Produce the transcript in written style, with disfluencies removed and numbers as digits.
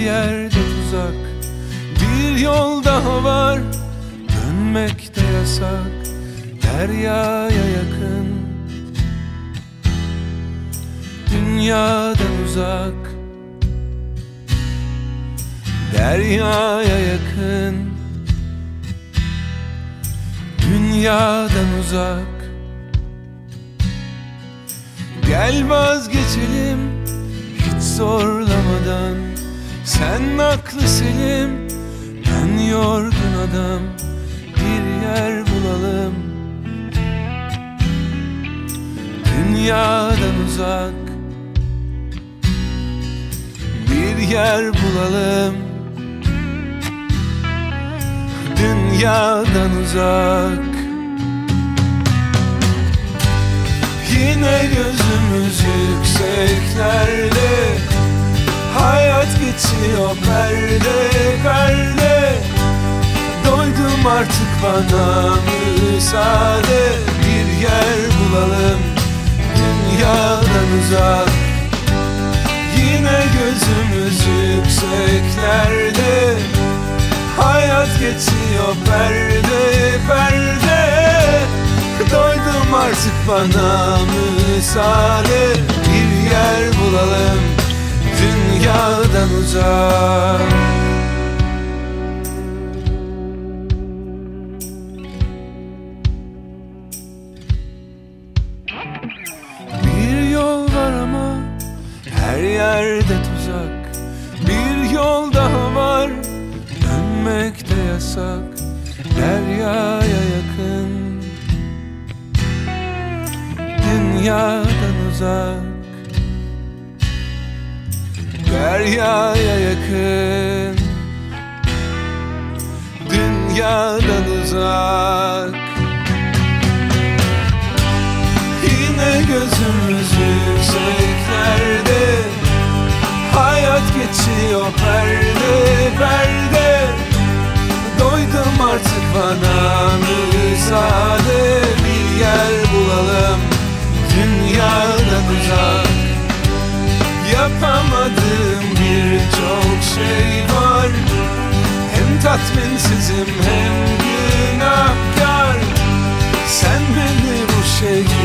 yerde tuzak. Bir yol daha var, dönmek de yasak. Deryaya yakın, dünyadan uzak. Deryaya yakın, dünyadan uzak. Gel vazgeçelim hiç zorlamadan. Sen aklı selim, ben yorgun adam. Bir yer bulalım, dünyadan uzak. Bir yer bulalım, dünyadan uzak. Yine gözümüz yükseklerde, hayat geçiyor perde perde. Doydum artık, bana müsaade. Bir yer bulalım, dünyadan uzak. Yine gözümüz yükseklerde, hayat geçiyor perde perde. Doydum artık, bana müsaade. Bir yer bulalım, dünyadan uzak. Bir yol var ama her yerde tuzak. Bir yol daha var, dönmek de yasak. Deryaya yakın, dünyadan uzak. Deryaya yakın, dünyadan uzak. Yine gözümüz yükseklerde, hayat geçiyor perde perde. Doydum artık, bana müsaade. Bir yer bulalım, dünyadan uzak. Yapamadığım birçok şey var. Hem tatminsizim hem günahkar. Sen beni bu şehre